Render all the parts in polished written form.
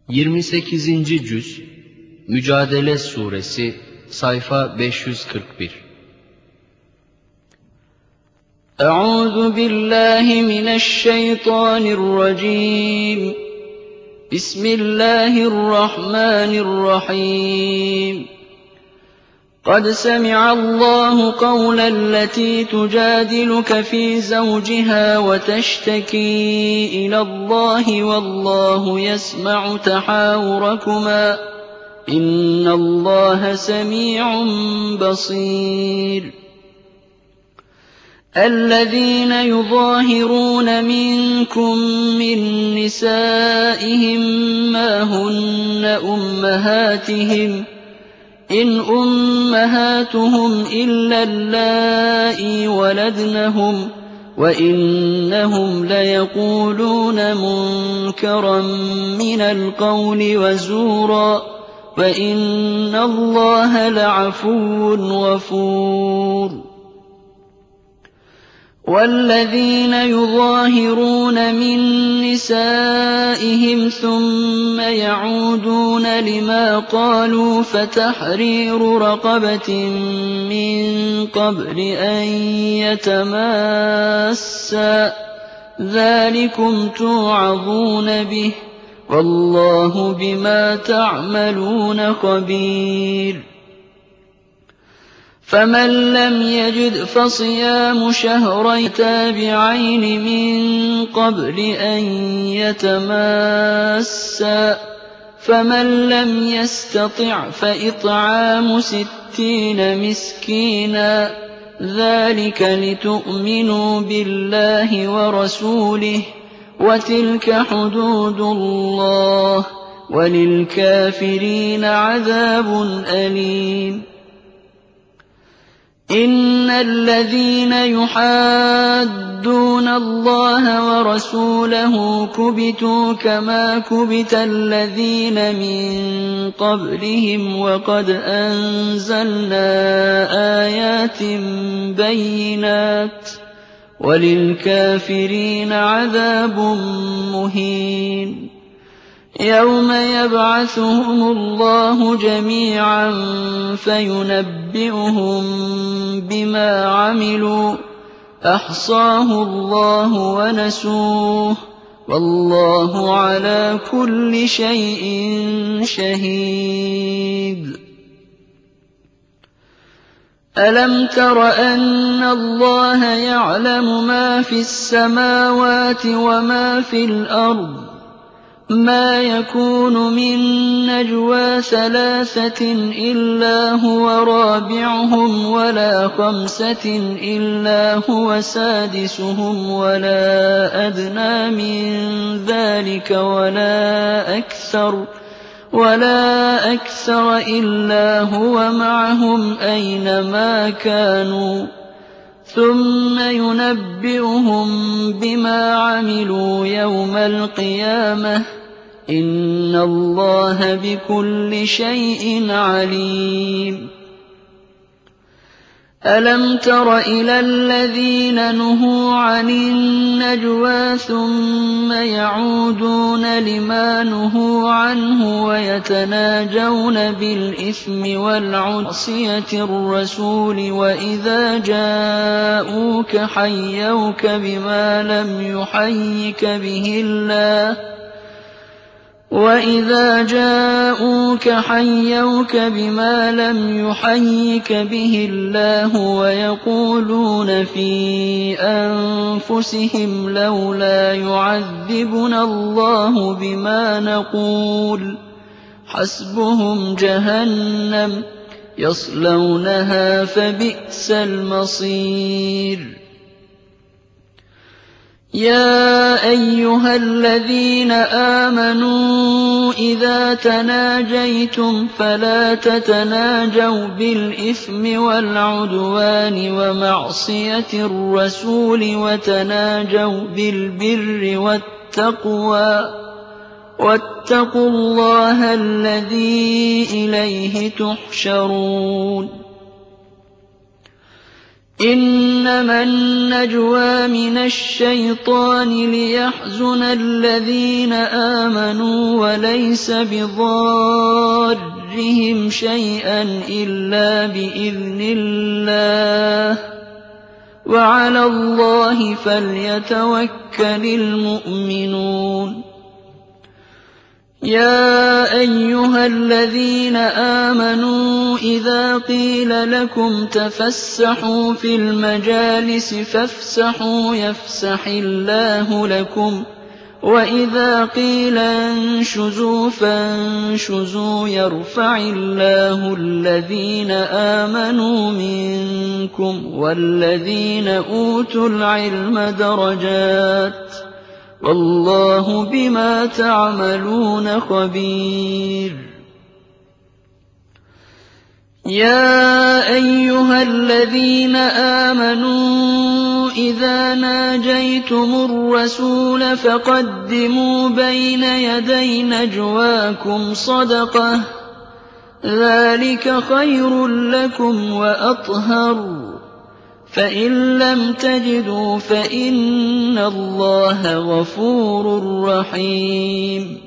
28. Cüz Mücadele Suresi Sayfa 541. Euzu billahi mineşşeytanirracim. Bismillahirrahmanirrahim. قد سمع الله قول التي تجادلك في زوجها وتشتكي إلى الله والله يسمع تحاوركما إن الله سميع بصير. الذين يظاهرون منكم من نسائهم ما هن أمهاتهم إن أمهاتهم إلا اللائي ولدنهم وإنهم ليقولون منكرا من القول وزورا وإن الله لعفو غفور. والذين يظاهرون من نسائهم ثم يعودون لما قالوا فتحرير رقبة من قبل أن يتماسا ذلكم توعظون به والله بما تعملون خبير. فمن لم يجد فصيام شهرين تابعين من قبل أن يتماسا فمن لم يستطع فإطعام 60 مسكينا ذلك لتؤمنوا بالله ورسوله وتلك حدود الله وللكافرين عذاب أليم. إن الذين يحادون الله ورسوله كبتوا كما كبت الذين من قبلهم وقد أنزلنا آيات بينات وللكافرين عذاب مهين. يوم يبعثهم الله جميعا فينبئهم بما عملوا أحصاه الله ونسوه والله على كل شيء شهيد. ألم تر أن الله يعلم ما في السماوات وما في الأرض ما يكون من نجوى 3 إلا هو رابعهم ولا 5 إلا هو سادسهم ولا أدنى من ذلك ولا أكثر إلا هو معهم أينما كانوا ثم ينبئهم بما عملوا يوم القيامة إن الله بكل شيء عليم. ألم تر إلى الذين نهوا عن النجوى ثم يعودون لما نهوا عنه ويتناجون بالإثم والعصية الرسول وإذا جاءوك حيوك بما لم يحيك به الله ويقولون في أنفسهم لولا يعذبنا الله بما نقول حسبهم جهنم يصلونها فبئس المصير. يا أيها الذين آمنوا إذا تناجيتم فلا تتناجوا بالإثم والعدوان ومعصية الرسول وتناجوا بالبر والتقوى واتقوا الله الذي إليه تحشرون. إِنَّمَا النَّجْوَىٰ مِنَ الشَّيْطَانِ لِيَحْزُنَ الَّذِينَ آمَنُوا وَلَيْسَ بِضَارِّهِمْ شَيْئًا إِلَّا بِإِذْنِ اللَّهِ ۚ وَعَلَى اللَّهِ فَلْيَتَوَكَّلِ الْمُؤْمِنُونَ يَا أَيُّهَا الَّذِينَ آمَنُوا إِذَا قِيلَ لَكُمْ تَفَسَّحُوا فِي الْمَجَالِسِ فَافْسَحُوا يَفْسَحِ اللَّهُ لَكُمْ ۖ وَإِذَا قِيلَ انشُزُوا فَانشُزُوا يَرْفَعِ اللَّهُ الَّذِينَ آمَنُوا مِنكُمْ وَالَّذِينَ أُوتُوا الْعِلْمَ دَرَجَاتٍ ۚ وَاللَّهُ بِمَا تَعْمَلُونَ خَبِيرٌ يَا أَيُّهَا الَّذِينَ آمَنُوا إِذَا نَاجَيْتُمُ الرَّسُولَ فَقَدِّمُوا بَيْنَ يَدَيْ نَجْوَاكُمْ صَدَقَةً ۚ ذَٰلِكَ خَيْرٌ لَّكُمْ وَأَطْهَرُ ۚ فَإِن لَّمْ تَجِدُوا فَإِنَّ اللَّهَ غَفُورٌ رَّحِيمٌ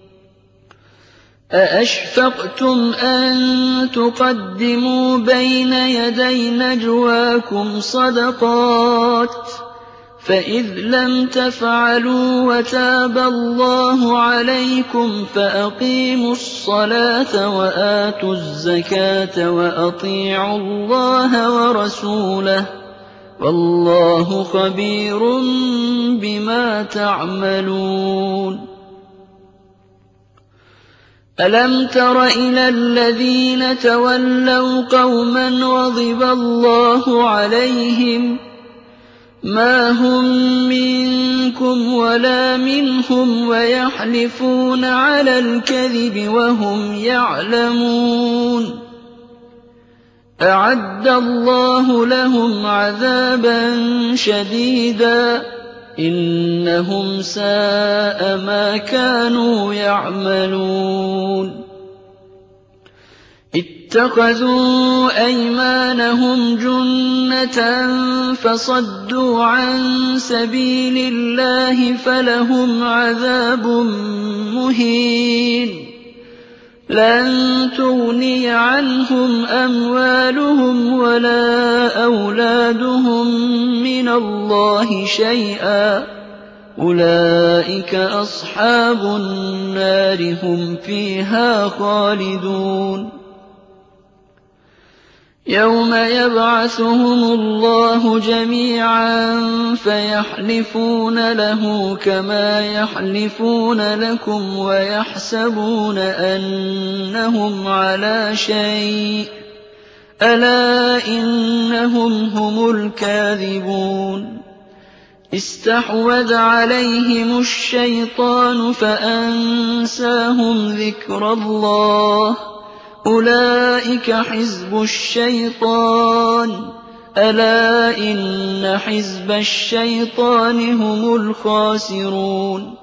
أَأَشْفَقْتُمْ أَن تُقَدِّمُوا بَيْنَ يَدَيْ نَجْوَاكُمْ صَدَقَاتٍ ۚ فَإِذْ لَمْ تَفْعَلُوا وَتَابَ اللَّهُ عَلَيْكُمْ فَأَقِيمُوا الصَّلَاةَ وَآتُوا الزَّكَاةَ وَأَطِيعُوا اللَّهَ وَرَسُولَهُ ۚ وَاللَّهُ خَبِيرٌ بِمَا تَعْمَلُونَ أَلَمْ تَرَ إِلَى الَّذِينَ تَوَلَّوْا قَوْمًا غَضِبَ اللَّهُ عَلَيْهِم مَّا هُم مِّنكُمْ وَلَا مِنْهُمْ وَيَحْلِفُونَ عَلَى الْكَذِبِ وَهُمْ يَعْلَمُونَ أَعَدَّ اللَّهُ لَهُمْ عَذَابًا شَدِيدًا ۖ إِنَّهُمْ سَاءَ مَا كَانُوا يَعْمَلُونَ اتَّخَذُوا أَيْمَانَهُمْ جُنَّةً فَصَدُّوا عَن سَبِيلِ اللَّهِ فَلَهُمْ عَذَابٌ مُّهِينٌ لَّن تُغْنِيَ عَنْهُمْ أَمْوَالُهُمْ وَلَا أَوْلَادُهُم مِّنَ اللَّهِ شَيْئًا ۖ أُولَٰئِكَ أَصْحَابُ النَّارِ ۖ هُمْ فِيهَا خَالِدُونَ يَوْمَ يَبْعَثُهُمُ اللَّهُ جَمِيعًا فَيَحْلِفُونَ لَهُ كَمَا يَحْلِفُونَ لَكُمْ وَيَحْسَبُونَ أَنَّهُمْ عَلَىٰ شَيْءٍ ۚ أَلَا إِنَّهُمْ هُمُ الْكَاذِبُونَ اسْتَحْوَذَ عَلَيْهِمُ الشَّيْطَانُ فَأَنسَاهُمْ ذِكْرَ اللَّهِ ۚ أُولَٰئِكَ حِزْبُ الشَّيْطَانِ ۚ أَلَا إِنَّ حِزْبَ الشَّيْطَانِ هُمُ الْخَاسِرُونَ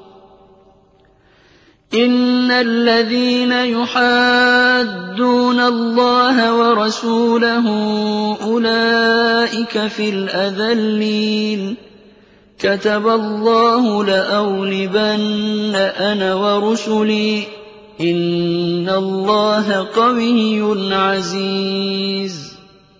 إِنَّ الَّذِينَ يُحَادُّونَ اللَّهَ وَرَسُولَهُ أُولَٰئِكَ فِي الْأَذَلِّينَ كَتَبَ اللَّهُ لَأَغْلِبَنَّ أَنَا وَرُسُلِي ۚ إِنَّ اللَّهَ قَوِيٌّ عَزِيزٌ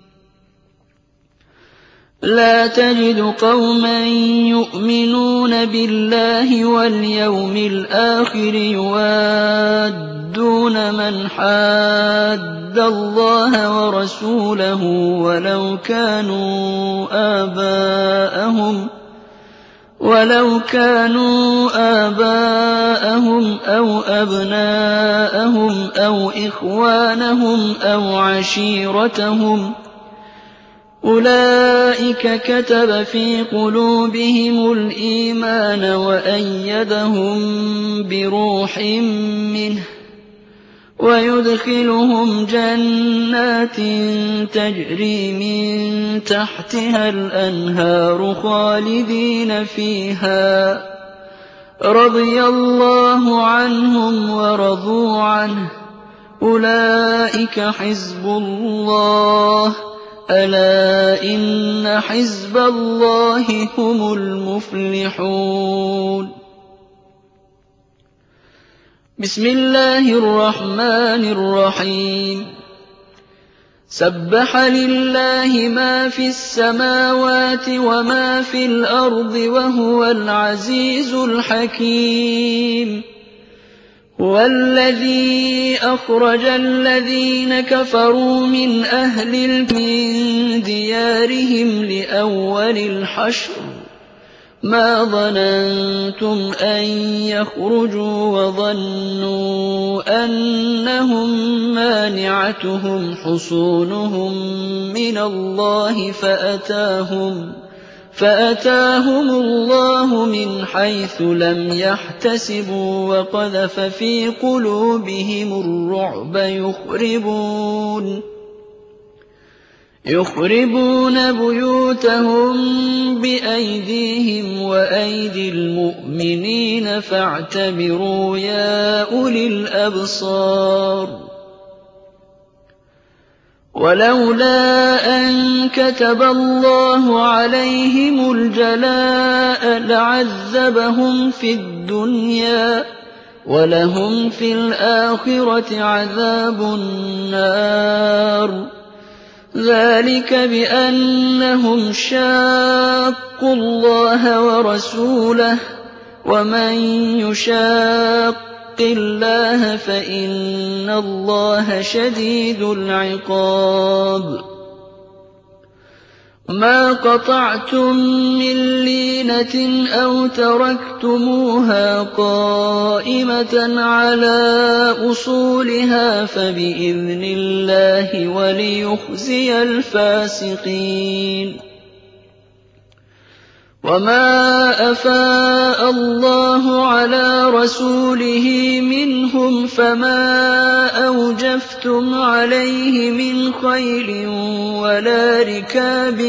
لَّا تَجِدُ قَوْمًا يُؤْمِنُونَ بِاللَّهِ وَالْيَوْمِ الْآخِرِ يُوَادُّونَ مَنْ حَادَّ اللَّهَ وَرَسُولَهُ وَلَوْ كَانُوا آبَاءَهُمْ أَوْ أَبْنَاءَهُمْ أَوْ إِخْوَانَهُمْ أَوْ عَشِيرَتَهُمْ ۚ أُولَٰئِكَ كَتَبَ فِي قُلُوبِهِمُ الْإِيمَانَ وَأَيَّدَهُم بِرُوحٍ مِّنْهُ ۖ وَيُدْخِلُهُمْ جَنَّاتٍ تَجْرِي مِن تَحْتِهَا الْأَنْهَارُ خَالِدِينَ فِيهَا ۚ رَضِيَ اللَّهُ عَنْهُمْ وَرَضُوا عَنْهُ ۚ أُولَٰئِكَ حِزْبُ اللَّهِ ۚ ألا إن حزب الله هم المفلحون. بسم الله الرحمن الرحيم. سبح لله ما في السماوات وما في الأرض وهو العزيز الحكيم. هو الذي أخرج الذين كفروا من أهل من ديارهم لأول الحشر ما ظننتم أن يخرجوا وظنوا أنهم مانعتهم حصونهم من الله فأتاهم الله من حيث لم يحتسبوا وقذف في قلوبهم الرعب يخربون بيوتهم بأيديهم وأيدي المؤمنين فاعتبروا يا أولي الأبصار. ولولا أن كتب الله عليهم الجلاء لعذبهم في الدنيا ولهم في الآخرة عذاب النار. ذلك بأنهم شاقوا الله ورسوله ومن يشاق الله فإن الله شديد العقاب. ما قطعتم من لينة أو تركتموها قائمة على أصولها فبإذن الله وليخزي الفاسقين. وما أفاء الله على رسوله منهم فما أوجفتم عليه من خيل ولا ركاب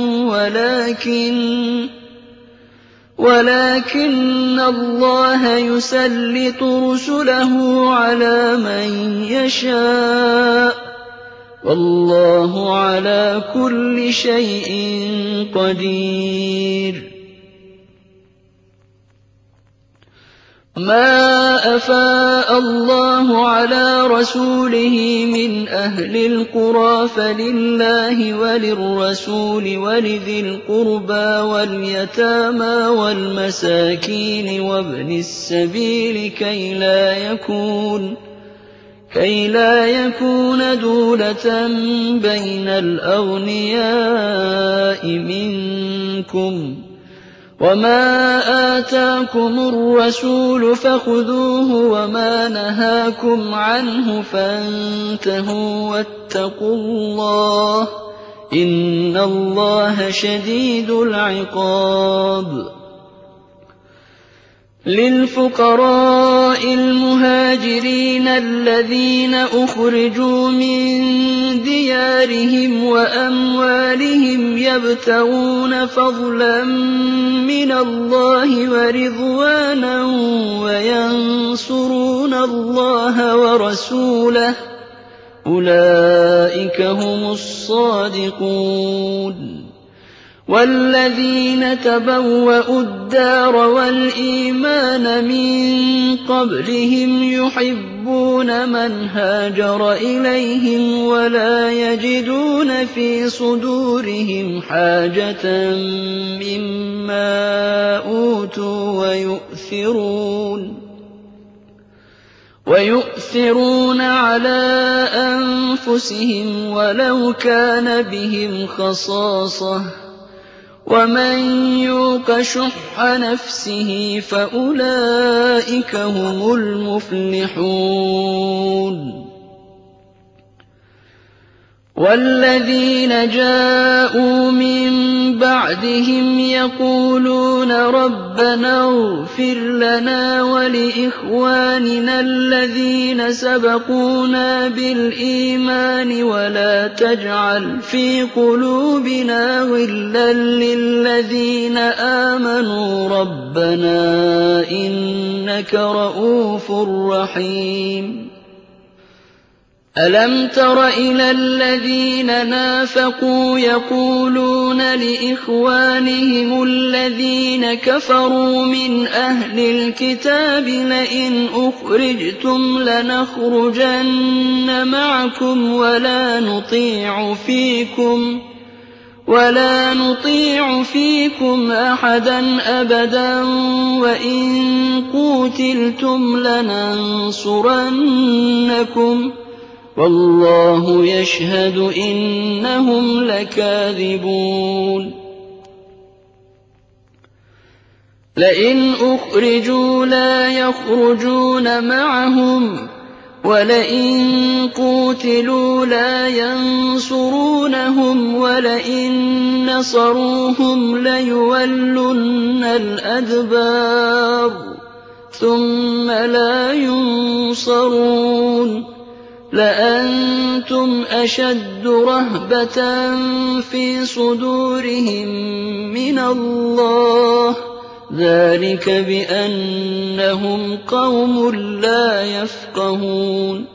ولكن الله يسلط رسله على من يشاء والله على كل شيء قدير. ما أفاء الله على رسوله من أهل القرى فلله وللرسول ولذي القربى واليتامى والمساكين وابن السبيل كي لا يكون دولة بين الأغنياء منكم. وما آتاكم الرسول فخذوه وما نهاكم عنه فانتهوا واتقوا الله إن الله شديد العقاب. للفقراء المهاجرين الذين أخرجوا من ديارهم وأموالهم يبتغون فضلا من الله ورضوانا وينصرون الله ورسوله أولئك هم الصادقون. والذين تبوأوا الدار والإيمان من قبلهم يحبون من هاجر إليهم ولا يجدون في صدورهم حاجة مما أوتوا ويؤثرون على أنفسهم ولو كان بهم خصاصة ومن يوق شح نفسه فأولئك هم المفلحون. والذين جاءوا من بعدهم يقولون ربنا اغفر لنا ولإخواننا الذين سبقونا بالإيمان ولا تجعل في قلوبنا غلا للذين آمنوا ربنا إنك رءوف رحيم. أَلَمْ تَرَ إِلَى الَّذِينَ نَافَقُوا يَقُولُونَ لِإِخْوَانِهِمُ الَّذِينَ كَفَرُوا مِنْ أَهْلِ الْكِتَابِ لَئِنْ أُخْرِجْتُمْ لَنَخْرُجَنَّ مَعَكُمْ وَلَا نُطِيعُ فِيكُمْ أَحَدًا أَبَدًا وَإِن قُوتِلْتُمْ لَنَنصُرَنَّكُمْ وَاللَّهُ يَشْهَدُ إِنَّهُمْ لَكَاذِبُونَ لَئِنْ أُخْرِجُوا لَا يَخْرُجُونَ مَعَهُمْ وَلَئِن قُوتِلُوا لَا يَنصُرُونَهُمْ وَلَئِن نَّصَرُوهُمْ لَيُوَلُّنَّ الْأَدْبَارَ ثُمَّ لَا يُنصَرُونَ لَأَنتُمْ أَشَدُّ رَهْبَةً فِي صُدُورِهِم مِّنَ اللَّهِ ۚ ذَٰلِكَ بِأَنَّهُمْ قَوْمٌ لَّا يَفْقَهُونَ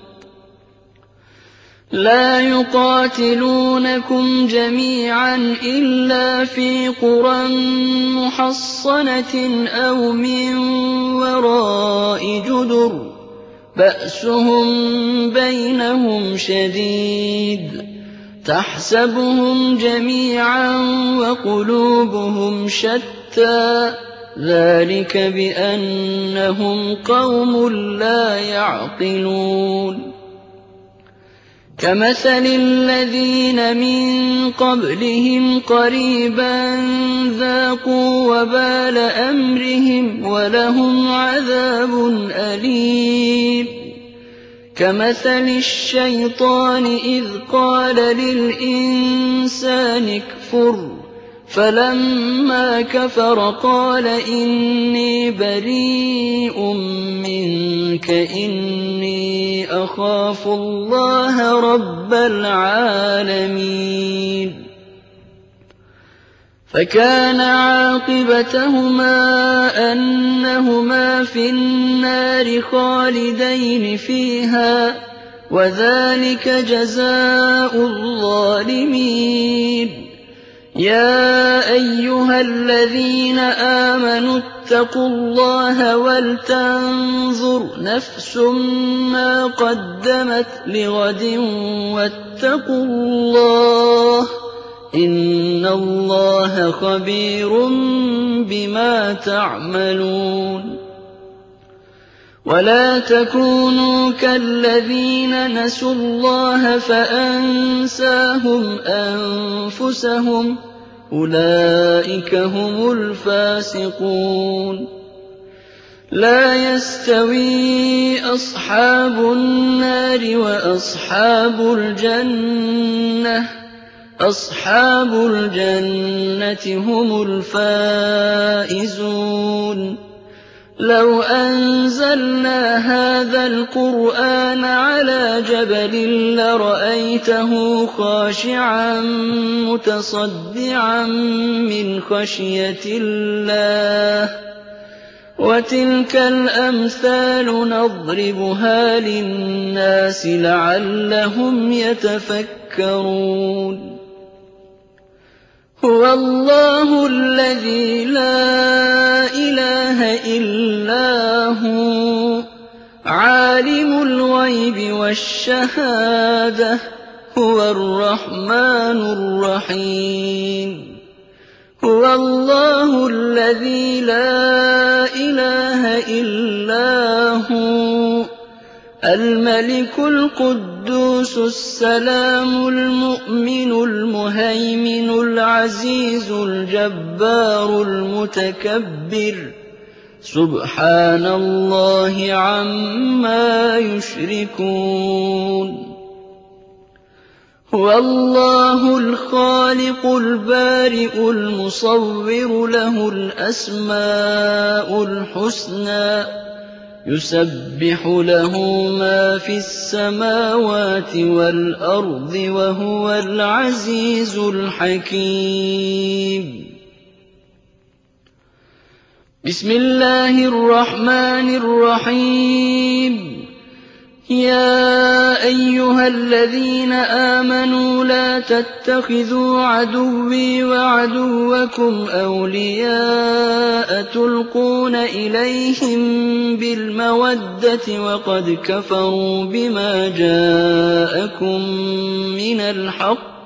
لَا يُقَاتِلُونَكُمْ جَمِيعًا إِلَّا فِي قُرًى مُّحَصَّنَةٍ أَوْ مِن وَرَاءِ جُدُرٍ ۚ بَأْسُهُم بَيْنَهُمْ شَدِيدٌ تَحْسَبُهُمْ جَمِيعًا وَقُلُوبُهُمْ شَتَّىٰ ۚ ذَٰلِكَ بِأَنَّهُمْ قَوْمٌ لَّا يَعْقِلُونَ كَمَثَلِ الَّذِينَ مِن قَبْلِهِمْ قَرِيبًا ذَاقُوا وَبَالَ أَمْرِهِمْ وَلَهُمْ عَذَابٌ أَلِيمٌ كَمَثَلِ الشَّيْطَانِ إِذْ قَالَ لِلْإِنسَانِ اكْفُرْ فَلَمَّا كَفَرَ قَالَ إِنِّي بَرِيءٌ مِّنكَ إِنِّي أَخَافُ اللَّهَ رَبَّ الْعَالَمِينَ فَكَانَ عَاقِبَتَهُمَا أَنَّهُمَا فِي النَّارِ خَالِدَيْنِ فِيهَا ۚ وَذَٰلِكَ جَزَاءُ الظَّالِمِينَ يَا أَيُّهَا الَّذِينَ آمَنُوا اتَّقُوا اللَّهَ وَلْتَنظُرْ نَفْسٌ مَّا قَدَّمَتْ لِغَدٍ وَاتَّقُوا اللَّهَ ۚ إِنَّ اللَّهَ خَبِيرٌ بِمَا تَعْمَلُونَ وَلَا تَكُونُوا كَالَّذِينَ نَسُوا اللَّهَ فَأَنسَاهُمْ أَنفُسَهُمْ ۚ أُولَٰئِكَ هُمُ الْفَاسِقُونَ لَا يَسْتَوِي أَصْحَابُ النَّارِ وَأَصْحَابُ الْجَنَّةِ ۚ أَصْحَابُ الْجَنَّةِ هُمُ الْفَائِزُونَ لَوْ أَنزَلْنَا هَٰذَا الْقُرْآنَ عَلَىٰ جَبَلٍ لَّرَأَيْتَهُ خَاشِعًا مُّتَصَدِّعًا مِّنْ خَشْيَةِ اللَّهِ ۚ وَتِلْكَ الْأَمْثَالُ نَضْرِبُهَا لِلنَّاسِ لَعَلَّهُمْ يَتَفَكَّرُونَ هُوَ اللَّهُ الَّذِي لَا إِلَٰهَ إِلَّا هُوَ عَالِمُ الْغَيْبِ وَالشَّهَادَةِ هُوَ الرَّحْمَٰنُ الرَّحِيمُ هُوَ اللَّهُ الَّذِي لَا إِلَٰهَ إِلَّا هُوَ الْمَلِكُ الْقُدُّوسُ السَّلَامُ الْمُؤْمِنُ الْمُهَيْمِنُ الْعَزِيزُ الْجَبَّارُ الْمُتَكَبِّرُ سُبْحَانَ اللَّهِ عَمَّا يُشْرِكُونَ هُوَ اللَّهُ الْخَالِقُ الْبَارِئُ الْمُصَوِّرُ لَهُ الْأَسْمَاءُ الْحُسْنَىٰ يُسَبِّحُ لَهُ مَا فِي السَّمَاوَاتِ وَالْأَرْضِ ۖ وَهُوَ الْعَزِيزُ الْحَكِيمُ بسم الله الرحمن الرحيم يا أيها الذين آمنوا لا تتخذوا عدوي وعدوكم أولياء تلقون إليهم بالمودة وقد كفروا بما جاءكم من الحق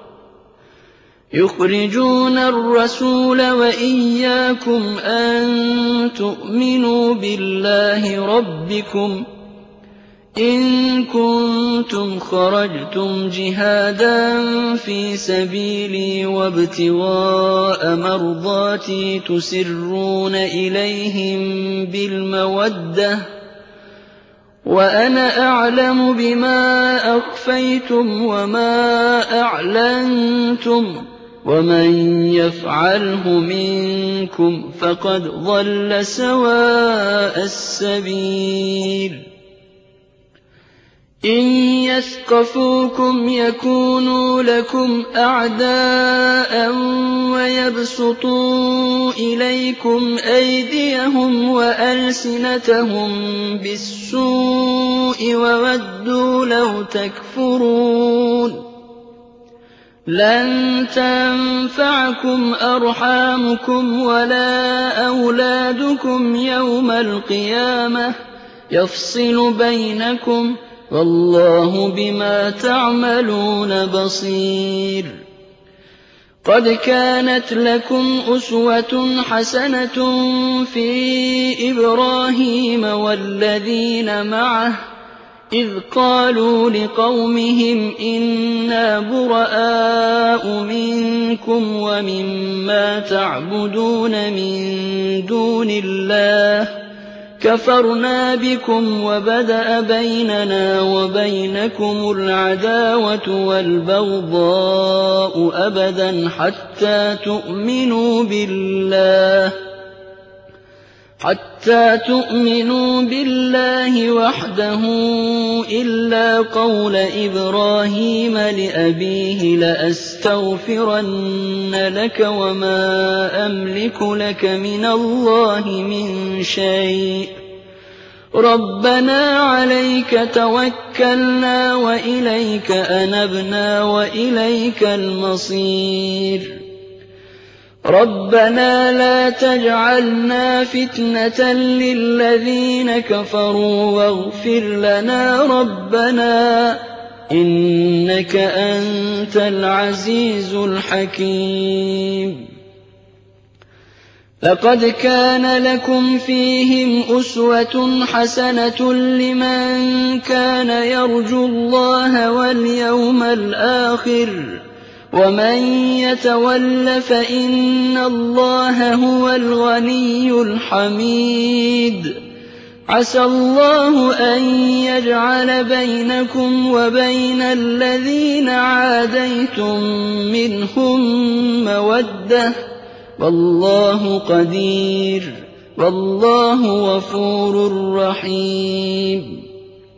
يخرجون الرسول وإياكم أن تؤمنوا بالله ربكم إن كنتم خرجتم جهادا في سبيلي وابتغاء مرضاتي تسرون إليهم بالمودة وأنا أعلم بما أخفيتم وما أعلنتم ومن يفعله منكم فقد ضل سواء السبيل إن يثقفوكم يكونوا لكم أعداء ويبسطوا إليكم أيديهم وألسنتهم بالسوء وودوا لو تكفرون لن تنفعكم أرحامكم ولا أولادكم يوم القيامة يفصل بينكم والله بما تعملون بصير قد كانت لكم أسوة حسنة في إبراهيم والذين معه إذ قالوا لقومهم إنا براء منكم ومما تعبدون من دون الله كفرنا بكم وبدأ بيننا وبينكم العداوة والبغضاء أبدا حتى تؤمنوا بالله وحده إلا قول إبراهيم لأبيه لأستغفرن لك وما أملك لك من الله من شيء ربنا عليك توكلنا وإليك أنبنا وإليك المصير ربنا لا تجعلنا فتنة للذين كفروا واغفر لنا ربنا إنك أنت العزيز الحكيم لقد كان لكم فيهم أسوة حسنة لمن كان يرجو الله واليوم الآخر ومن يتول فإن الله هو الغني الحميد عسى الله أن يجعل بينكم وبين الذين عاديتم منهم مودة والله قدير والله غفور رحيم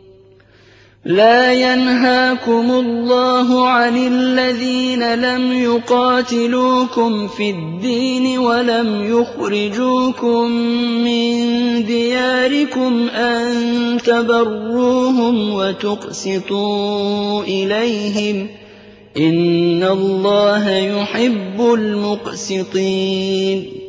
لا ينهاكم الله عن الذين لم يقاتلوكم في الدين ولم يخرجوكم من دياركم أن تبروهم وتقسطوا إليهم إن الله يحب المقسطين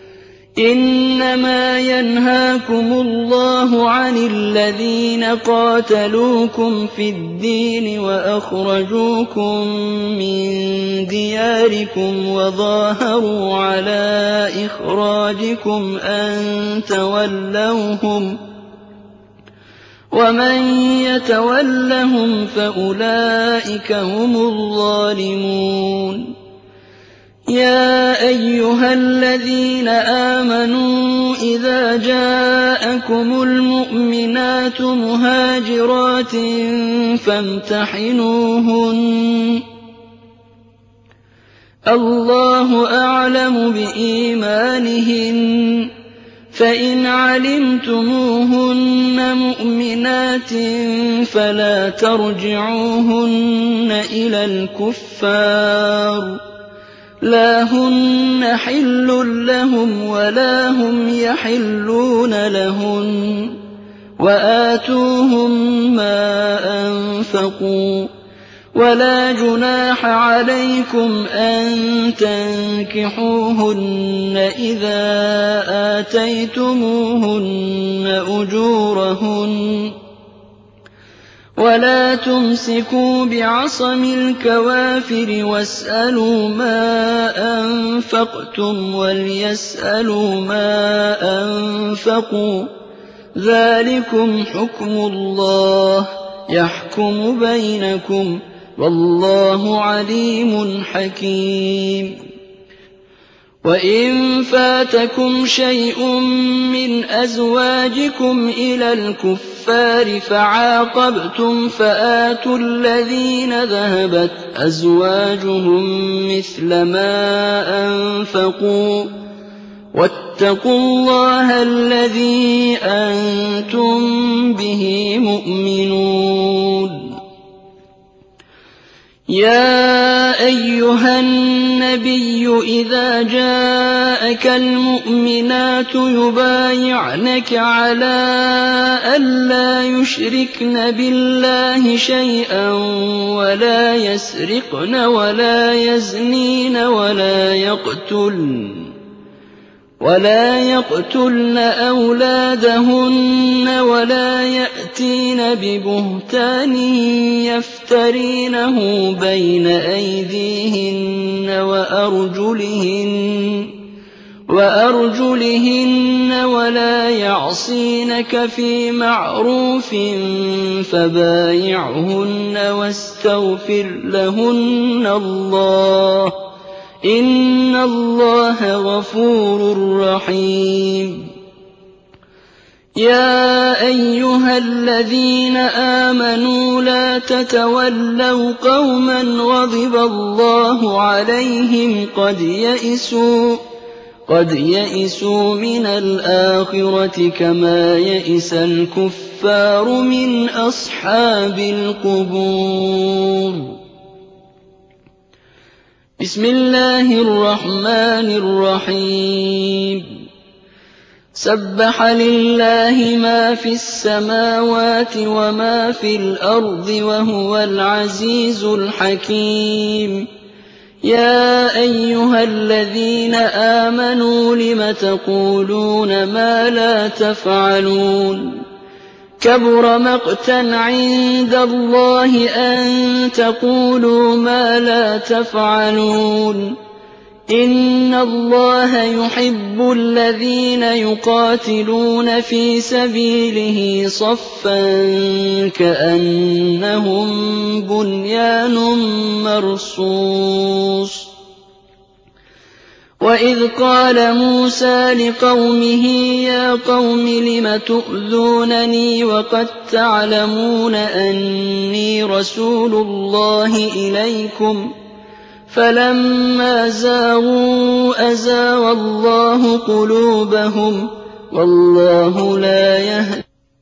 إنما ينهاكم الله عن الذين قاتلوكم في الدين وأخرجوكم من دياركم وظاهروا على إخراجكم أن تولوهم ومن يتولهم فأولئك هم الظالمون يا أيها الذين آمنوا إذا جاءكم المؤمنات مهاجرات فامتحنوهن الله أعلم بإيمانهن فإن علمتموهن مؤمنات فلا ترجعوهن إلى الكفار لا هن حل لهم ولا هم يحلون لهن وآتوهم ما أنفقوا ولا جناح عليكم أن تنكحوهن إذا آتيتموهن أجورهن ولا تمسكوا بعصم الكوافر واسألوا ما أنفقتم وليسألوا ما أنفقوا ذلكم حكم الله يحكم بينكم والله عليم حكيم وإن فاتكم شيء من أزواجكم إلى الكفار فعاقبتم فآتوا الذين ذهبت أزواجهم مثل ما أنفقوا واتقوا الله الذي أنتم به مؤمنون يا أيها النبي إذا جاءك المؤمنات يبايعنك على ألا يشركن بالله شيئا ولا يسرقن ولا يزنين ولا يقتلن أولادهن ولا يأتين ببهتان يفترينه بين أيديهن وأرجلهن ولا يعصينك في معروف فبايعهن واستغفر لهن الله إن الله غفور رحيم يا أيها الذين آمنوا لا تتولوا قوما غضب الله عليهم قد يئسوا من الآخرة كما يئس الكفار من أصحاب القبور بسم الله الرحمن الرحيم سبح لله ما في السماوات وما في الأرض وهو العزيز الحكيم يا أيها الذين آمنوا لم تقولون ما لا تفعلون كبر مقتا عند الله أن تقولوا ما لا تفعلون إن الله يحب الذين يقاتلون في سبيله صفا كأنهم بنيان مرصوص وإذ قال موسى لقومه يا قوم لم تؤذونني وقد تعلمون أني رسول الله إليكم فلما زاغوا أزاغ الله قلوبهم والله لا يهدي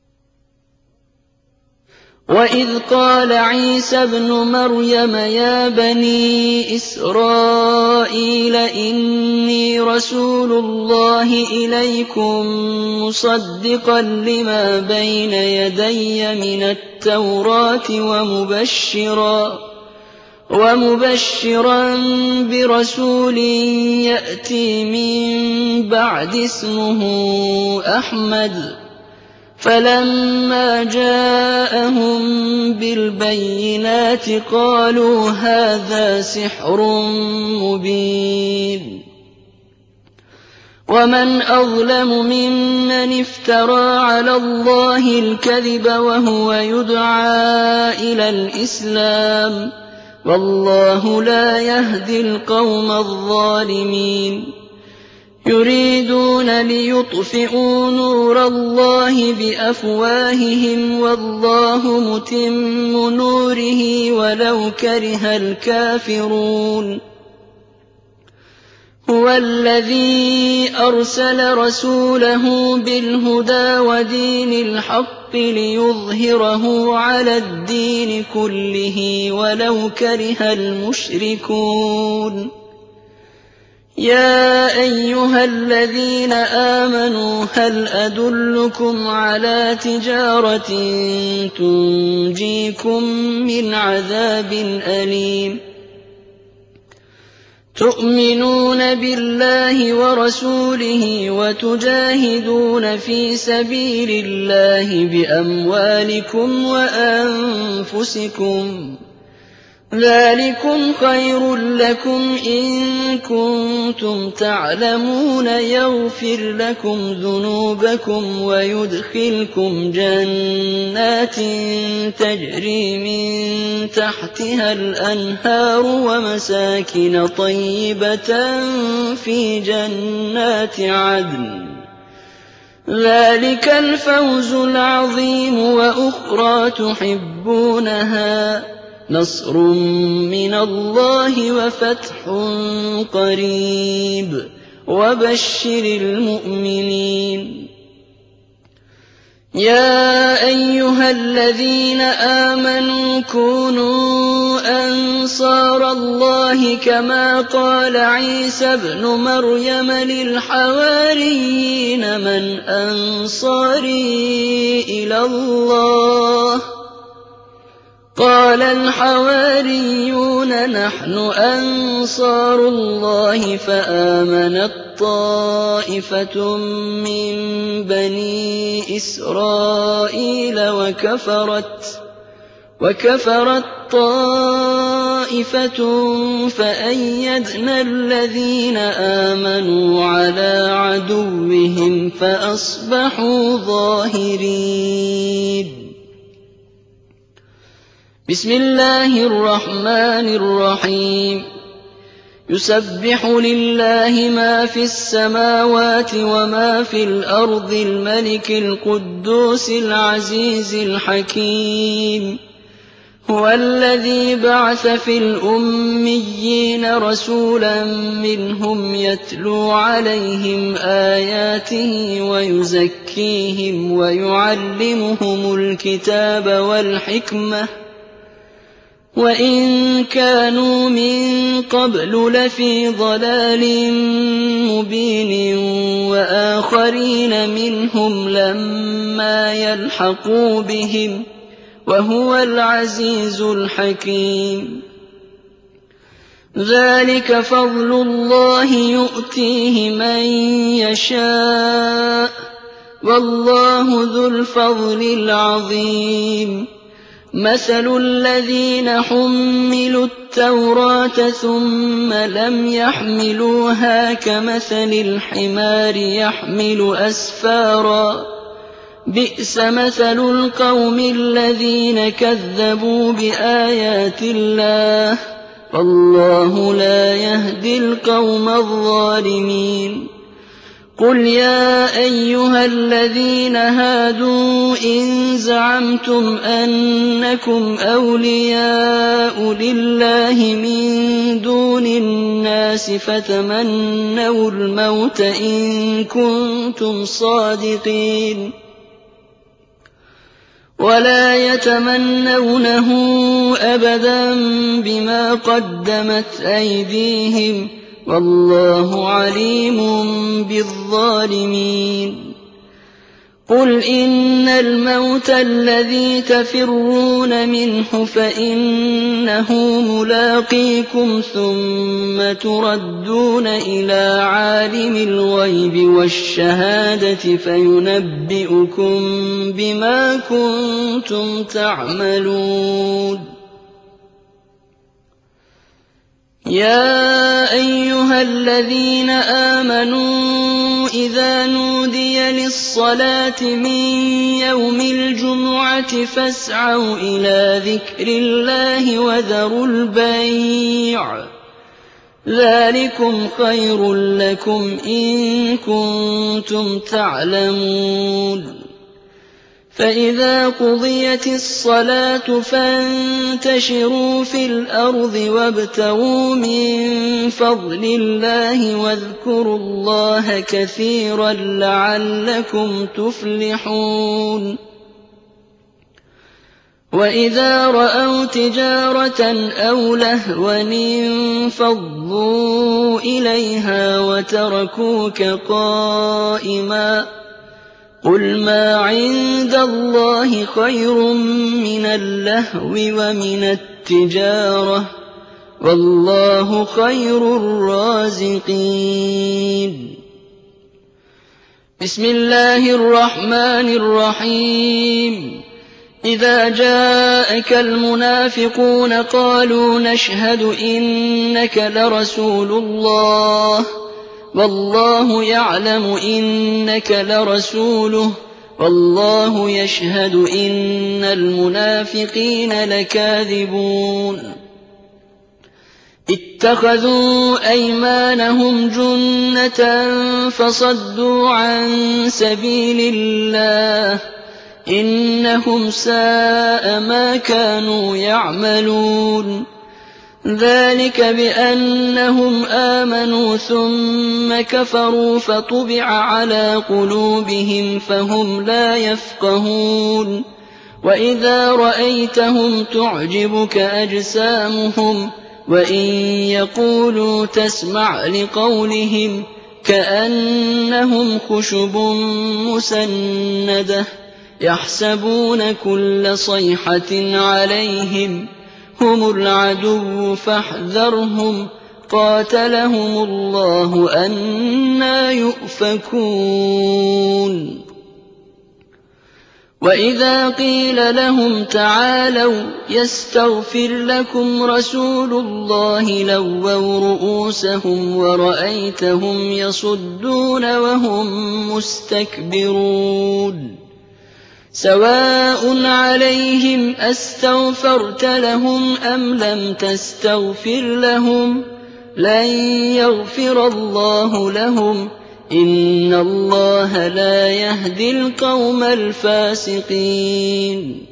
وإذ قال عيسى ابن مريم يا بني إسرائيل إني رسول الله إليكم مصدقا لما بين يدي من التوراة ومبشرا برسول يأتي من بعد اسمه أحمد فلما جاءهم بالبينات قالوا هذا سحر مبين ومن أظلم ممن افترى على الله الكذب وهو يدعى إلى الإسلام والله لا يهدي القوم الظالمين يريدون ليطفئوا نور الله بأفواههم والله متم نوره ولو كره الكافرون هو الذي أرسل رسوله بالهدى ودين الحق ليظهره على الدين كله ولو كره المشركون يَا أَيُّهَا الَّذِينَ آمَنُوا هَلْ أَدُلُّكُمْ عَلَىٰ تِجَارَةٍ تُنجِيكُم مِّنْ عَذَابٍ أَلِيمٍ تُؤْمِنُونَ بِاللَّهِ وَرَسُولِهِ وَتُجَاهِدُونَ فِي سَبِيلِ اللَّهِ بِأَمْوَالِكُمْ وَأَنفُسِكُمْ ۚ ذَٰلِكُمْ خَيْرٌ لَّكُمْ إِن كُنتُمْ تَعْلَمُونَ يَغْفِرْ لَكُمْ ذُنُوبَكُمْ وَيُدْخِلْكُمْ جَنَّاتٍ تَجْرِي مِن تَحْتِهَا الْأَنْهَارُ وَمَسَاكِنَ طَيِّبَةً فِي جَنَّاتِ عَدْنٍ ۚ ذَٰلِكَ الْفَوْزُ الْعَظِيمُ. وَأُخْرَىٰ تُحِبُّونَهَا ۖ نَصْرٌ مِّنَ اللَّهِ وَفَتْحٌ قَرِيبٌ ۗ وَبَشِّرِ الْمُؤْمِنِينَ. يَا أَيُّهَا الَّذِينَ آمَنُوا كُونُوا أَنصَارَ اللَّهِ كَمَا قَالَ عِيسَى ابْنُ مَرْيَمَ لِلْحَوَارِيِّينَ مَنْ أَنصَارِي إِلَى اللَّهِ ۖ قَالَ الْحَوَارِيُّونَ نَحْنُ أَنصَارُ اللَّهِ فَآمَنَت طَّائِفَةٌ مِّن بَنِي إِسْرَائِيلَ وَكَفَرَت طَّائِفَةٌ فَأَيَّدْنَا الَّذِينَ آمَنُوا عَلَىٰ عَدُوِّهِمْ فَأَصْبَحُوا ظَاهِرِينَ. بسم الله الرحمن الرحيم. يسبح لله ما في السماوات وما في الأرض الملك القدوس العزيز الحكيم. هو الذي بعث في الأميين رسولا منهم يتلو عليهم آياته ويزكيهم ويعلمهم الكتاب والحكمة وَإِن كَانُوا مِن قَبْلُ لَفِي ضَلَالٍ مُّبِينٍ وَآخَرِينَ مِنْهُمْ لَمَّا يَلْحَقُوا بِهِمْ ۚ وَهُوَ الْعَزِيزُ الْحَكِيمُ. ذَٰلِكَ فَضْلُ اللَّهِ يُؤْتِيهِ مَن يَشَاءُ ۚ وَاللَّهُ ذُو الْفَضْلِ الْعَظِيمِ. مَثَلُ الَّذِينَ حُمِّلُوا التَّوْرَاةَ ثُمَّ لَمْ يَحْمِلُوهَا كَمَثَلِ الْحِمَارِ يَحْمِلُ أَسْفَارًا ۚ بِئْسَ مَثَلُ الْقَوْمِ الَّذِينَ كَذَّبُوا بِآيَاتِ اللَّهِ ۚ وَاللَّهُ لَا يَهْدِي الْقَوْمَ الظَّالِمِينَ. قُلْ يَا أَيُّهَا الَّذِينَ هَادُوا إِن زَعَمْتُمْ أَنَّكُمْ أَوْلِيَاءُ لِلَّهِ مِن دُونِ النَّاسِ فَتَمَنَّوُا الْمَوْتَ إِن كُنتُمْ صَادِقِينَ. وَلَا يَتَمَنَّوْنَهُ أَبَدًا بِمَا قَدَّمَتْ أَيْدِيهِمْ ۚ وَاللَّهُ عَلِيمٌ بِالظَّالِمِينَ. قُلْ إِنَّ الْمَوْتَ الَّذِي تَفِرُّونَ مِنْهُ فَإِنَّهُ مُلَاقِيكُمْ ثُمَّ تُرَدُّونَ إِلَىٰ عَالِمِ الْغَيْبِ وَالشَّهَادَةِ فَيُنَبِّئُكُم بِمَا كُنتُمْ تعملون. يَا أَيُّهَا الَّذِينَ آمَنُوا إِذَا نُودِيَ لِلصَّلَاةِ مِن يَوْمِ الْجُمُعَةِ فَاسْعَوْا إِلَىٰ ذِكْرِ اللَّهِ وَذَرُوا الْبَيْعَ ۚ ذَٰلِكُمْ خَيْرٌ لَّكُمْ إِن كُنتُمْ تَعْلَمُونَ. فَإِذَا قُضِيَتِ الصَّلَاةُ فَانتَشِرُوا فِي الْأَرْضِ وَابْتَغُوا مِن فَضْلِ اللَّهِ وَاذْكُرُوا اللَّهَ كَثِيرًا لَّعَلَّكُمْ تُفْلِحُونَ. وَإِذَا رَأَوْا تِجَارَةً أَوْ لَهْوًا انفَضُّوا إليها وتركوك قائما قل ما عند الله خير من اللهو ومن التجارة والله خير الرازقين. بسم الله الرحمن الرحيم. إذا جاءك المنافقون قالوا نشهد إنك لرسول الله والله يعلم إنك لرسوله والله يشهد إن المنافقين لكاذبون. اتخذوا أيمانهم جنة فصدوا عن سبيل الله إنهم ساء ما كانوا يعملون. ذلك بأنهم آمنوا ثم كفروا فطبع على قلوبهم فهم لا يفقهون. وإذا رأيتهم تعجبك أجسامهم وإن يقولوا تسمع لقولهم كأنهم خشب مسندة يحسبون كل صيحة عليهم هم العدو فاحذرهم قاتلهم الله أنى يؤفكون. وإذا قيل لهم تعالوا يستغفر لكم رسول الله لووا رؤوسهم ورأيتهم يصدون وهم مستكبرون. سواء عليهم أستغفرت لهم أم لم تستغفر لهم لن يغفر الله لهم إن الله لا يهدي القوم الفاسقين.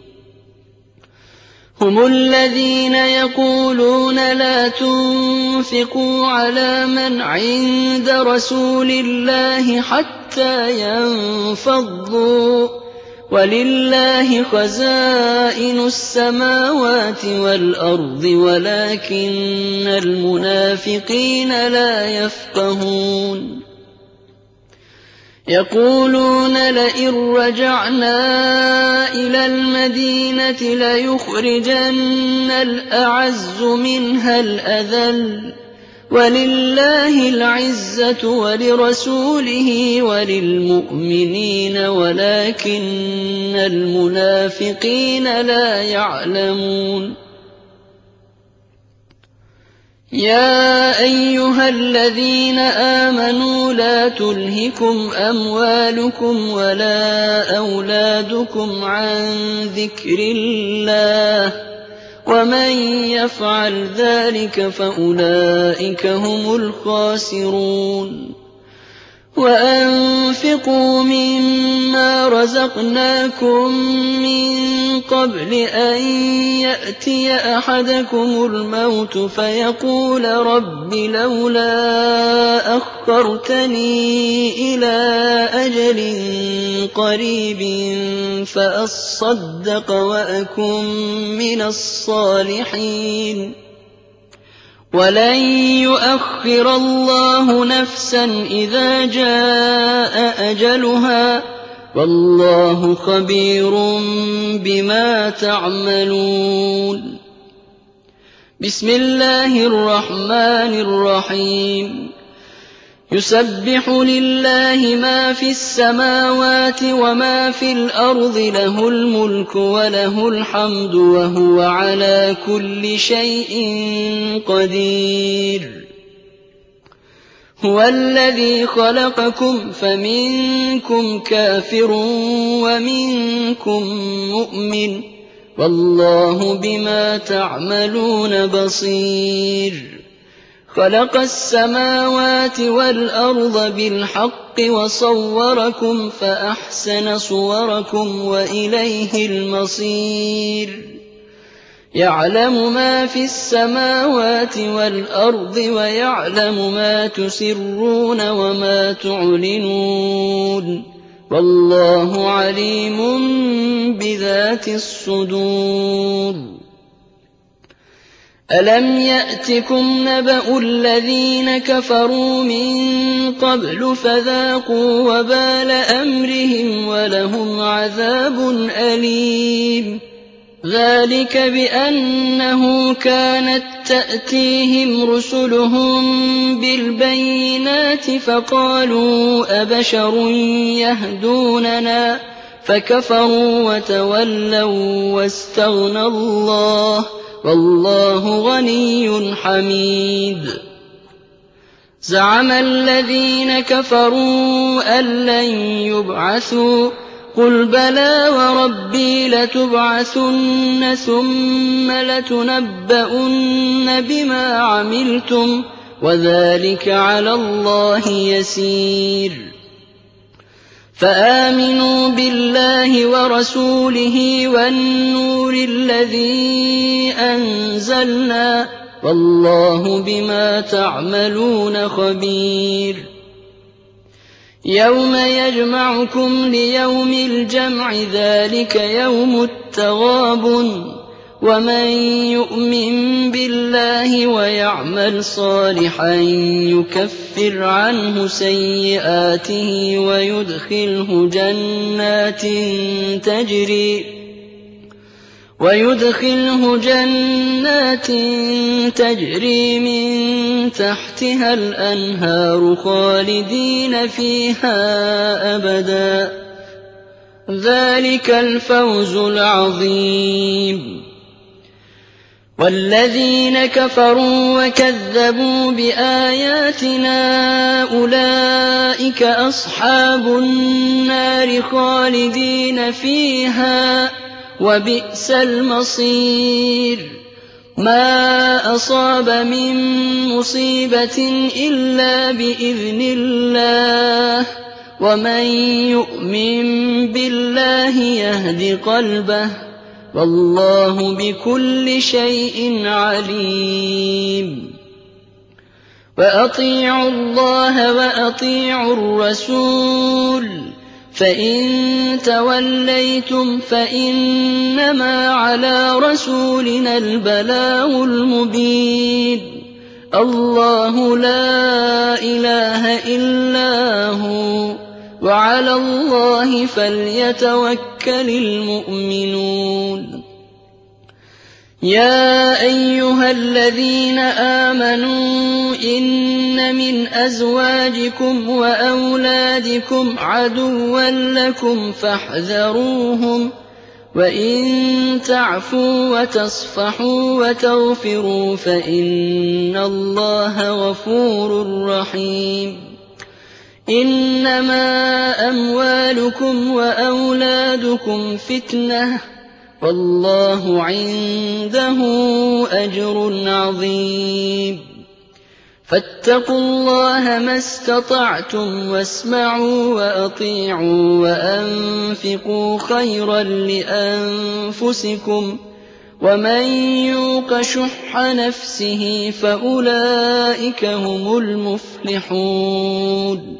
هم الذين يقولون لا تنفقوا على من عند رسول الله حتى ينفضوا ولله خزائن السماوات والأرض ولكن المنافقين لا يفقهون. يقولون لئن رجعنا إلى المدينة ليخرجن الأعز منها الأذل ولله العزة ولرسوله وللمؤمنين ولكن المنافقين لا يعلمون. يا أيها الذين آمنوا لا تلهكم أموالكم ولا أولادكم عن ذكر الله ومن يفعل ذلك فأولئك هم الخاسرون. وأنفقوا مما رزقناكم من قبل أن يأتي أحدكم الموت فيقول رب لولا أخرتني إلى أجل قريب فأصدق وأكن من الصالحين. ولن يؤخر الله نفسا إذا جاء أجلها والله خبير بما تعملون. بسم الله الرحمن الرحيم. يسبح لله ما في السماوات وما في الأرض له الملك وله الحمد وهو على كل شيء قدير. هو الذي خلقكم فمنكم كافر ومنكم مؤمن والله بما تعملون بصير. خلق السماوات والأرض بالحق وصوركم فأحسن صوركم وإليه المصير. يعلم ما في السماوات والأرض ويعلم ما تسرون وما تعلنون والله عليم بذات الصدور. أَلَمْ يَأْتِكُمْ نَبَأُ الَّذِينَ كَفَرُوا مِن قَبْلُ فَذَاقُوا وَبَالَ أَمْرِهِمْ وَلَهُمْ عَذَابٌ أَلِيمٌ ذَٰلِكَ بِأَنَّهُ كَانَت تَّأْتِيهِمْ رُسُلُهُم بِالْبَيِّنَاتِ فَقَالُوا أَبَشَرٌ يَهْدُونَنَا فَكَفَرُوا وَتَوَلَّوا وَّاسْتَغْنَى اللَّهُ وَاللَّهُ غَنِيٌّ حَمِيدٌ زَعَمَ الَّذِينَ كَفَرُوا أَن لَّن يُبْعَثُوا قُلْ بَلَىٰ وَرَبِّي لَتُبْعَثُنَّ ثُمَّ لَتُنَبَّؤُنَّ بِمَا عَمِلْتُمْ وَذَٰلِكَ عَلَى اللَّهِ يَسِيرٌ فَآمِنُوا بِاللَّهِ وَرَسُولِهِ وَالنُّورِ الَّذِي أَنزَلْنَا وَاللَّهُ بِمَا تَعْمَلُونَ خَبِيرٌ يَوْمَ يَجْمَعُكُمْ لِيَوْمِ الْجَمْعِ ذَٰلِكَ يَوْمُ التَّغَابُنِ وَمَن يُؤْمِن بِاللَّهِ وَيَعْمَلْ صَالِحًا يُكَفِّرْ عَنْهُ سَيِّئَاتِهِ وَيُدْخِلْهُ جَنَّاتٍ تَجْرِي مِن تَحْتِهَا الْأَنْهَارُ خَالِدِينَ فِيهَا أَبَدًا ۚ ذَٰلِكَ الْفَوْزُ الْعَظِيمُ وَالَّذِينَ كَفَرُوا وَكَذَّبُوا بِآيَاتِنَا أُولَٰئِكَ أَصْحَابُ النَّارِ خَالِدِينَ فِيهَا ۖ وَبِئْسَ الْمَصِيرُ مَا أَصَابَ مِن مُّصِيبَةٍ إِلَّا بِإِذْنِ اللَّهِ ۗ وَمَن يُؤْمِن بِاللَّهِ يَهْدِ قَلْبَهُ ۚ وَاللَّهُ بِكُلِّ شَيْءٍ عَلِيمٌ وَأَطِيعُوا اللَّهَ وَأَطِيعُوا الرَّسُولَ ۚ فَإِن تَوَلَّيْتُمْ فَإِنَّمَا عَلَىٰ رَسُولِنَا الْبَلَاغُ الْمُبِينُ اللَّهُ لَا إِلَٰهَ إِلَّا هُوَ ۚ وَعَلَى اللَّهِ فَلْيَتَوَكَّلِ الْمُؤْمِنُونَ يَا أَيُّهَا الَّذِينَ آمَنُوا إِنَّ مِنْ أَزْوَاجِكُمْ وَأَوْلَادِكُمْ عَدُوًّا لَّكُمْ فَاحْذَرُوهُمْ ۚ وَإِن تَعْفُوا وَتَصْفَحُوا وَتَغْفِرُوا فَإِنَّ اللَّهَ غَفُورٌ رَّحِيمٌ إِنَّمَا أَمْوَالُكُمْ وَأَوْلَادُكُمْ فِتْنَةٌ ۚ وَاللَّهُ عِندَهُ أَجْرٌ عَظِيمٌ فَاتَّقُوا اللَّهَ مَا اسْتَطَعْتُمْ وَاسْمَعُوا وَأَطِيعُوا وَأَنفِقُوا خَيْرًا لِّأَنفُسِكُمْ ۗ وَمَن يُوقَ شُحَّ نَفْسِهِ فَأُولَٰئِكَ هُمُ الْمُفْلِحُونَ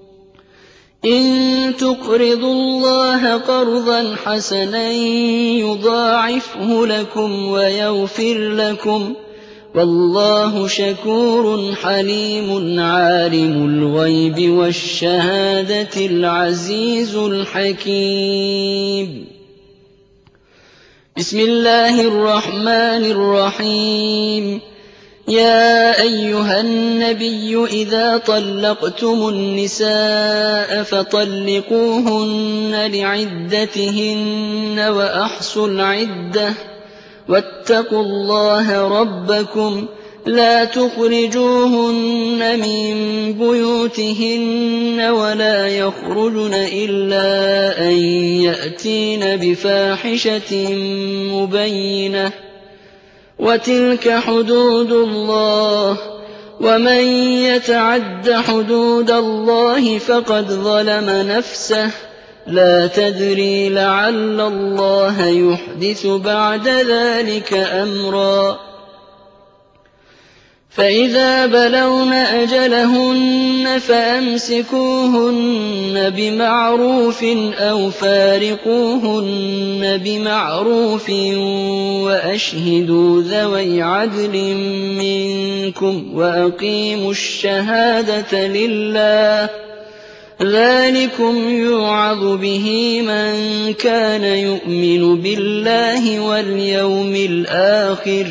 إِن تُقْرِضُوا اللَّهَ قَرْضًا حَسَنًا يُضَاعِفْهُ لَكُمْ وَيَغْفِرْ لَكُمْ ۚ وَاللَّهُ شَكُورٌ حَلِيمٌ عَالِمُ الْغَيْبِ وَالشَّهَادَةِ الْعَزِيزُ الْحَكِيمُ بسم الله الرحمن الرحيم يا أيها النبي إذا طلقتم النساء فطلقوهن لعدتهن وأحصوا العدة واتقوا الله ربكم لا تخرجوهن من بيوتهن ولا يخرجن إلا أن يأتين بفاحشة مبينة وتلك حدود الله ومن يتعد حدود الله فقد ظلم نفسه لا تدري لعل الله يحدث بعد ذلك أمرا فإذا بلغن أجلهن فأمسكوهن بمعروف أو فارقوهن بمعروف وأشهدوا ذوي عدل منكم وأقيموا الشهادة لله ذلكم يوعظ به من كان يؤمن بالله واليوم الآخر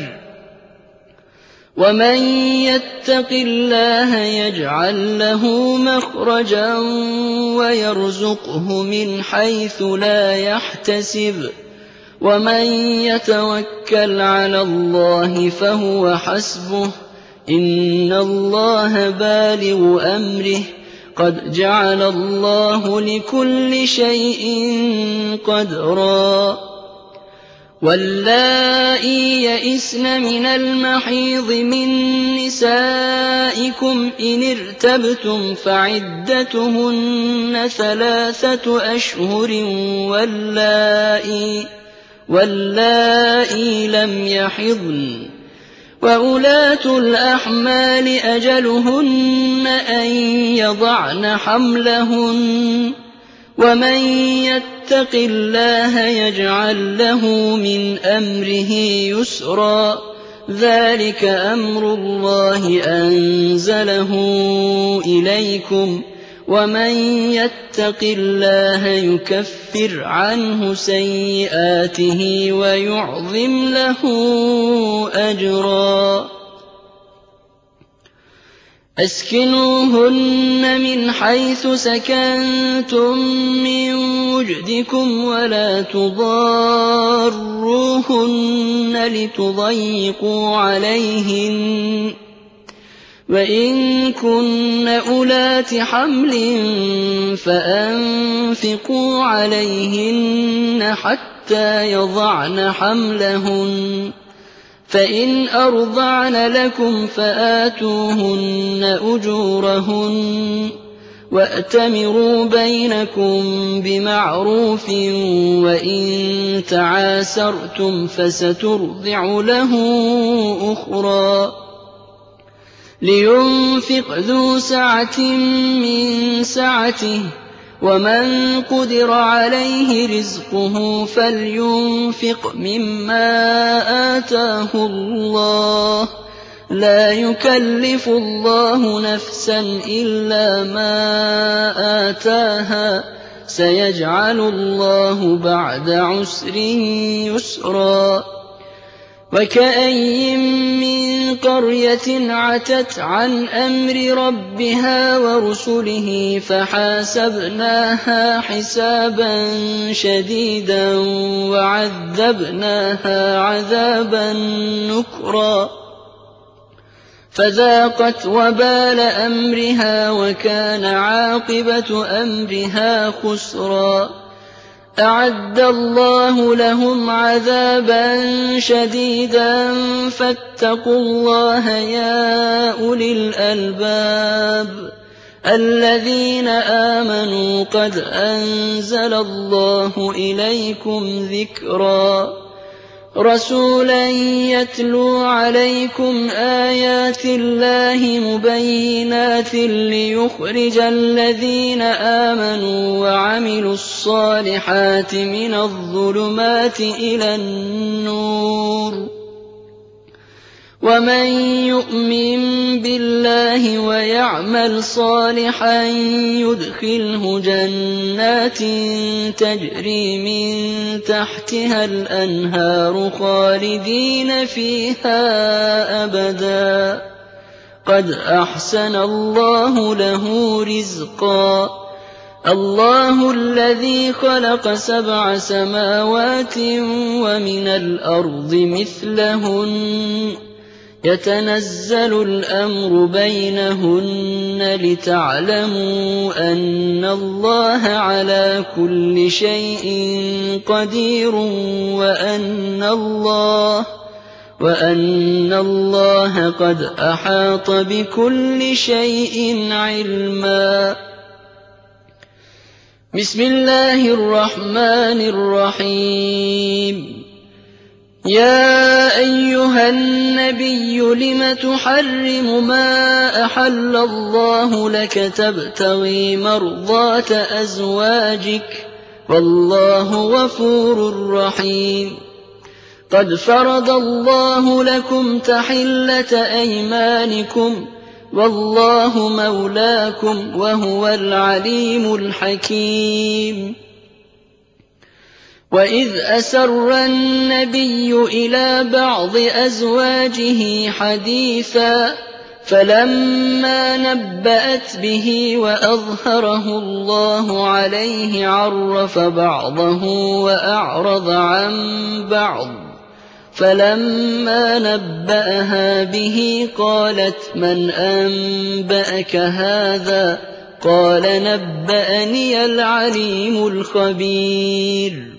ومن يتق الله يجعل له مخرجا ويرزقه من حيث لا يحتسب ومن يتوكل على الله فهو حسبه إن الله بالغ أمره قد جعل الله لكل شيء قدرا واللائي يئسن من المحيض من نسائكم إن ارتبتم فعدتهن 3 أشهر واللائي لم يحضن وأولاة الأحمال أجلهن أن يضعن حملهن ومن يتق الله يجعل له من أمره يسرا ذلك أمر الله أنزله إليكم ومن يتق الله يكفر عنه سيئاته ويعظم له أجرا أسكنوهن من حيث سكنتم من وجدكم ولا تضاروهن لتضيقوا عليهن وإن كن أولات حمل فأنفقوا عليهن حتى يضعن حملهن فإن أرضعن لكم فآتوهن أجورهن وأتمروا بينكم بمعروف وإن تعاسرتم فسترضع له أخرى لينفق ذو سعة من سعته ومن قدر عليه رزقه فلينفق مما آتاه الله لا يكلف الله نفسا إلا ما آتاها سيجعل الله بعد عسر يسرا وكأين من قرية عتت عن أمر ربها ورسله فحاسبناها حسابا شديدا وعذبناها عذابا نكرا فذاقت وبال أمرها وكان عاقبة أمرها خسرا أعد الله لهم عذابا شديدا فاتقوا الله يا أولي الألباب الذين آمنوا قد أنزل الله إليكم ذكرا رسولا يتلو عليكم آيات الله مبينات ليخرج الذين آمنوا وعملوا الصالحات من الظلمات إلى النور ومن يؤمن بالله ويعمل صالحا يدخله جنات تجري من تحتها الأنهار خالدين فيها أبدا قد أحسن الله له رزقا الله الذي خلق 7 سماوات ومن الأرض مثلهن يتنزل الأمر بينهن لتعلموا أن الله على كل شيء قدير وأن الله قد أحاط بكل شيء علما بسم الله الرحمن الرحيم يَا أَيُّهَا النَّبِيُّ لِمَ تُحَرِّمُ مَا أَحَلَّ اللَّهُ لَكَ تَبْتَغِي مَرْضَاتَ أَزْوَاجِكَ ۚ وَاللَّهُ غَفُورٌ رَّحِيمٌ. قَدْ فَرَضَ اللَّهُ لَكُمْ تَحِلَّةَ أَيْمَانِكُمْ ۚ وَاللَّهُ مَوْلَاكُمْ ۖ وَهُوَ الْعَلِيمُ الْحَكِيمُ. وَإِذْ أَسَرَّ النَّبِيُّ إِلَىٰ بَعْضِ أَزْوَاجِهِ حَدِيثًا فَلَمَّا نَبَّأَتْ بِهِ وَأَظْهَرَهُ اللَّهُ عَلَيْهِ عَرَّفَ بَعْضَهُ وَأَعْرَضَ عَن بَعْضٍ ۖ فَلَمَّا نَبَّأَهَا بِهِ قَالَتْ مَنْ أَنبَأَكَ هَٰذَا ۖ قَالَ نَبَّأَنِيَ الْعَلِيمُ الْخَبِيرُ.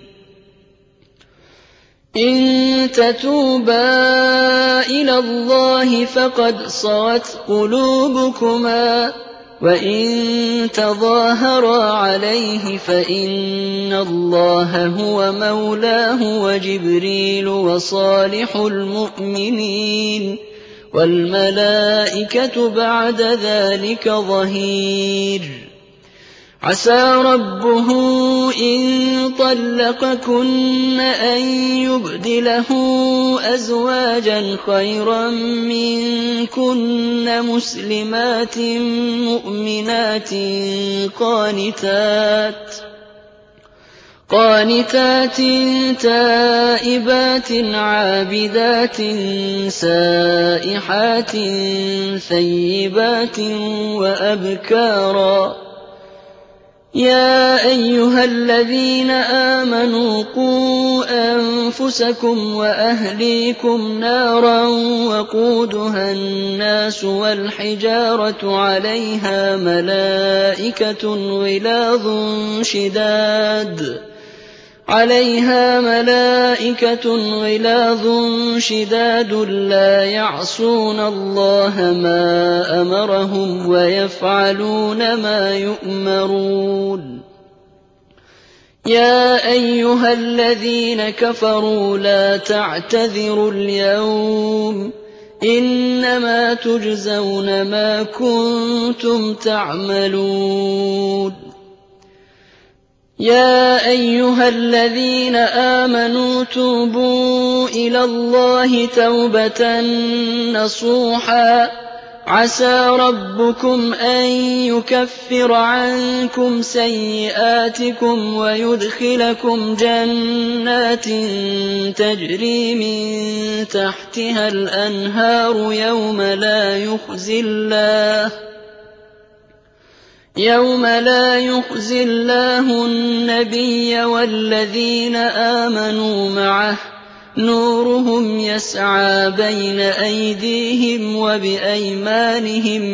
إِن تَتُوبَا إِلَى اللَّهِ فَقَدْ صَغَتْ قُلُوبُكُمَا ۖ وَإِن تَظَاهَرَا عَلَيْهِ فَإِنَّ اللَّهَ هُوَ مَوْلَاهُ وَجِبْرِيلُ وَصَالِحُ الْمُؤْمِنِينَ وَالْمَلَائِكَةُ بَعْدَ ذَٰلِكَ ظَهِيرٌ. عَسَىٰ رَبُّهُ إِن طَلَّقَكُنَّ أَن يُبْدِلَهُ أَزْوَاجًا خَيْرًا مِّنكُنَّ مُسْلِمَاتٍ مُّؤْمِنَاتٍ قَانِتَاتٍ تَائِبَاتٍ عَابِدَاتٍ سَائِحَاتٍ ثَيِّبَاتٍ وَأَبْكَارًا. يَا أَيُّهَا الَّذِينَ آمَنُوا قُوا أَنفُسَكُمْ وَأَهْلِيكُمْ نَارًا وَقُودُهَا النَّاسُ وَالْحِجَارَةُ عَلَيْهَا مَلَائِكَةٌ غِلَاظٌ شِدَادٌ لَّا يَعْصُونَ اللَّهَ مَا أَمَرَهُمْ وَيَفْعَلُونَ مَا يُؤْمَرُونَ. يَا أَيُّهَا الَّذِينَ كَفَرُوا لَا تَعْتَذِرُوا الْيَوْمَ ۖ إِنَّمَا تُجْزَوْنَ مَا كُنتُمْ تَعْمَلُونَ. يَا أَيُّهَا الَّذِينَ آمَنُوا تُوبُوا إِلَى اللَّهِ تَوْبَةً نَّصُوحًا عَسَىٰ رَبُّكُمْ أَن يُكَفِّرَ عَنكُمْ سَيِّئَاتِكُمْ وَيُدْخِلَكُمْ جَنَّاتٍ تَجْرِي مِن تَحْتِهَا الْأَنْهَارُ يَوْمَ لا يُخْزِي اللَّهُ النَّبِيَّ وَالَّذِينَ آمَنُوا مَعَهُ ۖ نُورُهُمْ يَسْعَىٰ بَيْنَ أَيْدِيهِمْ وَبِأَيْمَانِهِمْ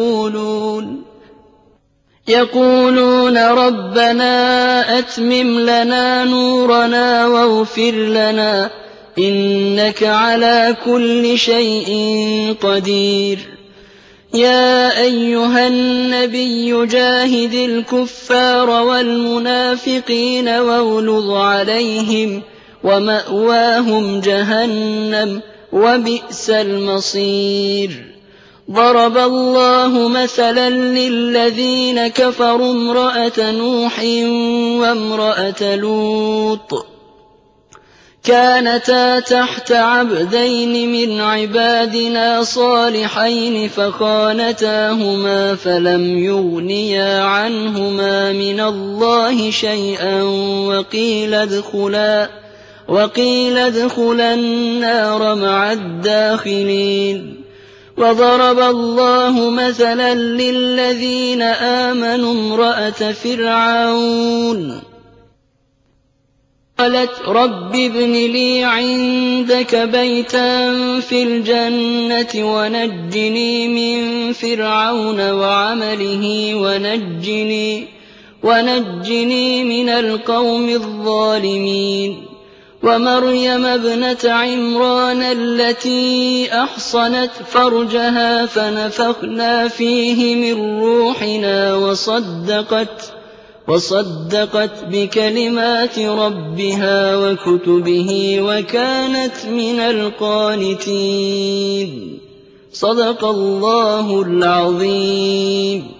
يَقُولُونَ رَبَّنَا أَتْمِمْ لَنَا نُورَنَا وَاغْفِرْ لَنَا ۖ إِنَّكَ عَلَىٰ كُلِّ شَيْءٍ قَدِيرٌ. يَا أَيُّهَا النَّبِيُّ جَاهِدِ الْكُفَّارَ وَالْمُنَافِقِينَ وَاغْلُظْ عَلَيْهِمْ ۚ وَمَأْوَاهُمْ جَهَنَّمُ ۖ وَبِئْسَ الْمَصِيرُ. ضَرَبَ اللَّهُ مَثَلًا لِّلَّذِينَ كَفَرُوا امْرَأَتَ نُوحٍ وَامْرَأَتَ لُوطٍ كَانَتَا تَحْتَ عَبْدَيْنِ مِنْ عِبَادِنَا صَالِحَيْنِ فَخَانَتَاهُمَا فَلَمْ يُغْنِيَا عَنْهُمَا مِنَ اللَّهِ شَيْئًا وَقِيلَ ادْخُلَا النَّارَ مَعَ الدَّاخِلِينَ. وَضَرَبَ اللَّهُ مَثَلًا لِّلَّذِينَ آمَنُوا امْرَأَتَ فِرْعَوْنَ قَالَتْ رَبِّ ابْنِ لِي عِندَكَ بَيْتًا فِي الْجَنَّةِ وَنَجِّنِي مِن فِرْعَوْنَ وَعَمَلِهِ وَنَجِّنِي مِنَ الْقَوْمِ الظَّالِمِينَ. وَمَرْيَمَ ابْنَتَ عِمْرَانَ الَّتِي أَحْصَنَتْ فَرْجَهَا فَنَفَخْنَا فِيهِ مِن رُّوحِنَا وصدقت بكلمات ربها وكتبه وكانت من القانتين. صدق الله العظيم.